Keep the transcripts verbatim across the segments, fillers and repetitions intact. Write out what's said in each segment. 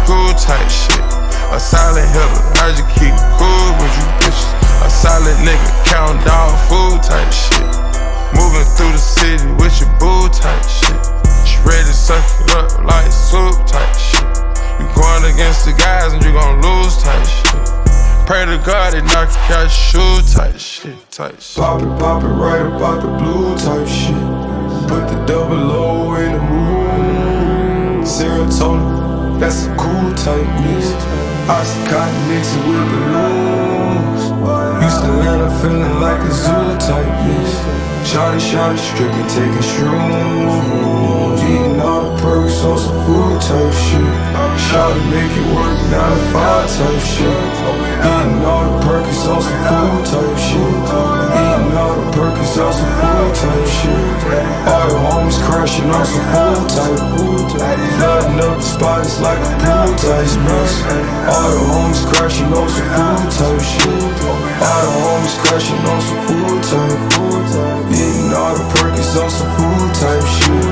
cool type shit. A silent hitter, I just keep it cool with you bitches. A solid nigga, counting dog food type shit. Moving through the city with your boo type shit. She ready to suck it up like soup type shit. You going against the guys and you gon' lose type shit. Pray to God they knock you out your shoe type shit, type shit. Pop it, pop it right about the blue type shit. Put the double O in the room. Serotonin, that's a cool type mix. Oxycontin mixing with balloons. Used to land up feeling like a zoo type mix. Shawty, shawty, stripping, taking shrooms. Eating all the perks on some food type shit. Shawty make it work, nine to five type shit. Eating all the perks on some food type shit. Eating all the perks on some food type shit. All the homies crashing on some food type. Flooding up the spot, it's like a pool type mix. All the homies crashing on some food type shit. All the homies crashing on some food type. Eating all the perks on some food type shit.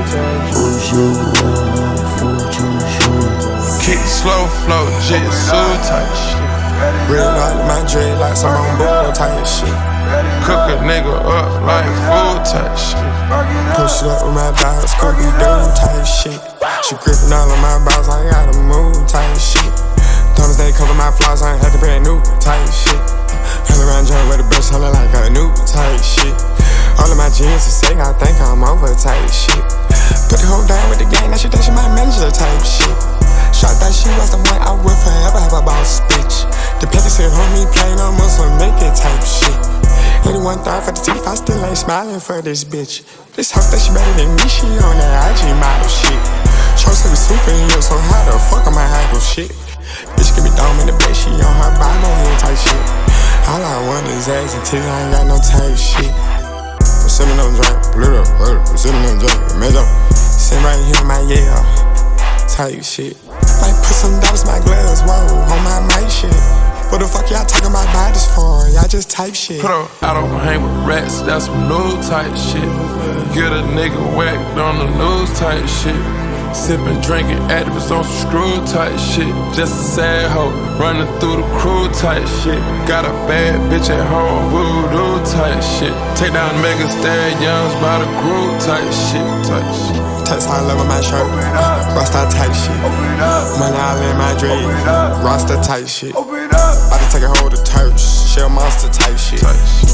Kick slow flow, jitsu type shit. Real out of my dread like some on board type shit. Cook a nigga up like food type shit. Push it up with my dogs, cookie dough type shit. She gripping all of my balls, I gotta move type shit. Thomas they cover my flaws, I ain't had to brand new type shit. Hell around joint with a brush, I look like a new type shit. All of my jeans are sick, I think I'm over type shit. Put the whole down with the gang, now she think she my manager type shit. Shot that she was the one I would forever have a boss bitch. The paper said, homie, play no muscle, make it type shit. eighty-one thought for the teeth, I still ain't smiling for this bitch. This hoe that she better than me, she on that I G model shit. Show said we superhero, so how the fuck am I haggle shit? Bitch give me dome in the bed, she on her Bible head type shit. All I want is ass until I ain't got no type shit. I'm sipping on drink, blue up, I'm sipping on drink, mess up. Sit right here in my yeah, type shit. Might put some dollars in my glass, whoa, on my mic shit. What the fuck y'all talking about bodies for? Y'all just type shit. Put on, I don't hang with rats, that's some new type shit. Get a nigga whacked on the news type shit. Sippin', drinking, activists on some screw type shit. Just a sad hoe, running through the crew type shit. Got a bad bitch at home, voodoo type shit. Take down mega stallions by the crew type shit, type shit. Text high level my shirt, Rasta type shit. Money all in my dread, Rasta type shit. About to take a hold of Turks, Shell Monster type shit. Type shit.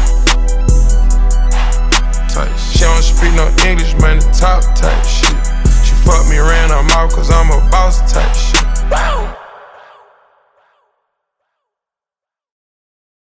Type shit. She don't speak no English, man, the top type shit. She fuck me around her mouth cause I'm a boss type shit.